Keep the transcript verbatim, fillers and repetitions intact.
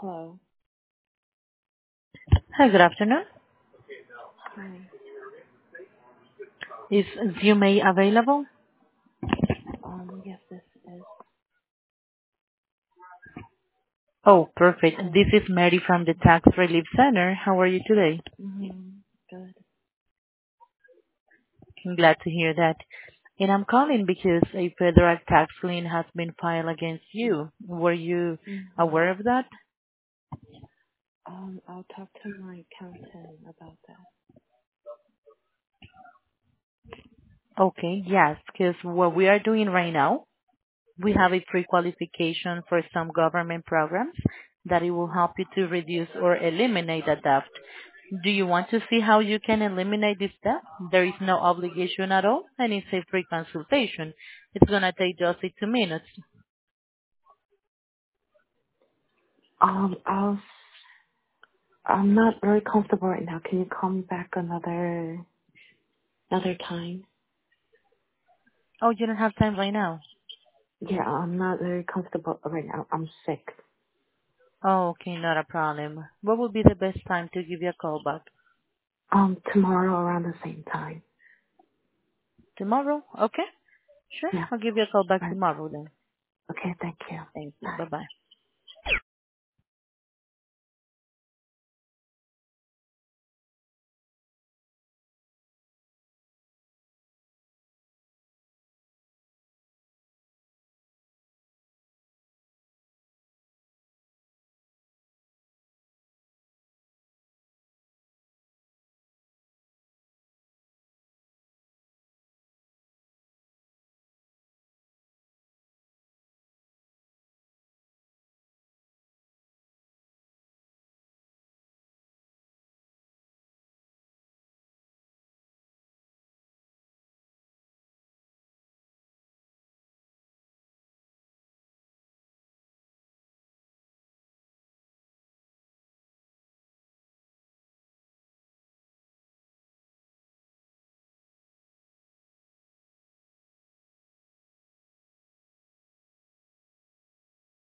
Hello. Hi, good afternoon. Hi. Is Zume available? Um, yes, this is. Oh, perfect. Hello. This is Mary from the Tax Relief Center. How are you today? Mm-hmm. Good. I'm glad to hear that. And I'm calling because a federal tax lien has been filed against you. Were you Mm-hmm. aware of that? Um, I'll talk to my accountant about that. Okay, yes, because what we are doing right now, we have a pre-qualification for some government programs that it will help you to reduce or eliminate the debt. Do you want to see how you can eliminate this debt? There is no obligation at all, and it's a free consultation. It's going to take just two minutes. Um, I'll. I'm not very comfortable right now. Can you call me back another another time? Oh, you don't have time right now? Yeah, I'm not very comfortable right now. I'm sick. Oh, okay, not a problem. What would be the best time to give you a call back? Um, tomorrow around the same time. Tomorrow? Okay, sure. Yeah. I'll give you a call back Right. tomorrow then. Okay. Thank you. Thank you. Bye. Bye-bye.